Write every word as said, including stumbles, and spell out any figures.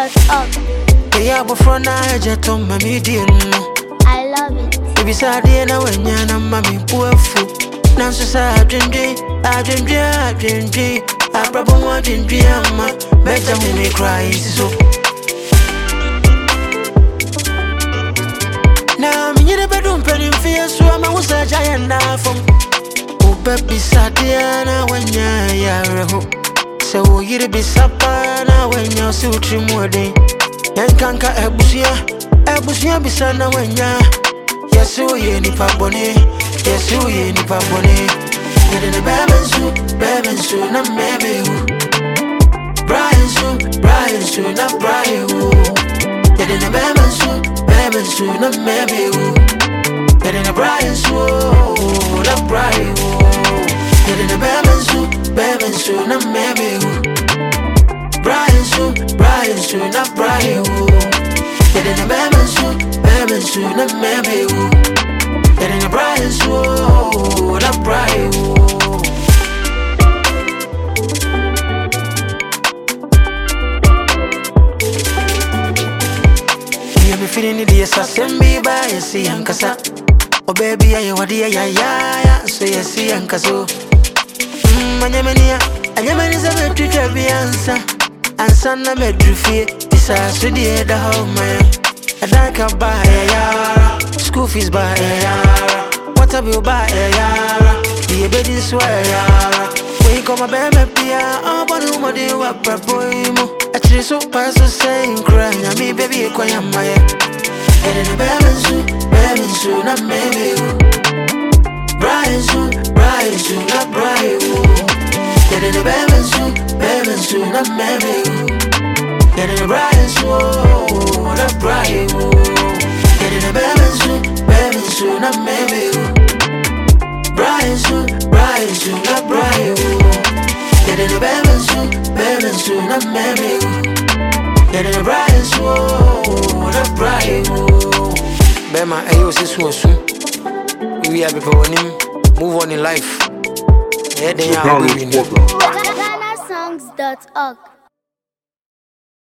dot org. Yeah, but for now, I just on my medium. I love it. If it's a day now, when you're not mommy, poor fool. Now, so I dream, I dream, I dream, I probably want to dream, better when me cry, so. Now, I'm in the bedroom, petting fear, so I'm a giant now from. Oh, baby, Sadiana, when you're a hope. So, you'll be sapana when you're so tremor. Yankanka ebusia, ebusia bisana wenya. Yesu ye ni pabone, Yesu ye ni pabone. Yede ne bebensu, bebensu na mebehu. Brian su, Brian su na Brian. Yede ne bebensu, bebensu na mebehu. Yede ne Brian su na Brian. Yede ne bebensu, bebensu na mebehu. Brian su, Brian su na Brian. Yede ne bebensu, bebensu na mebehu. Yede ne Brian su na Brian. You be feeling the assassin be by you see ankasa. Oh baby, I wadi ya ya ya, so you see ankaso. Hmm, anyamania, anyamania zabe tuta biansa. Ansana medrufie, isa sudi da home. Adanka ba ya, school fees ba ya, water bill ba ya, the bedi swear ya. We come a baby pia, oh bonu mo de wa boy mo. Actually so pass the same cry, me baby kwa ya maya. And in the bebensu, bebensu na mebehu. Brian su, Brian su na Brian. And in the bebensu, bebensu na mebehu. And in the Brian su na Brian. And in the bebensu, bebensu na mebehu. Brian su, Brian su na Brian. And in the bebensu, bebensu na mebehu. And in the Brian su na Brian. Bema ayo sisu osu. We are people on him. Move on in life. Yeah, they are. Ghana songs dot org.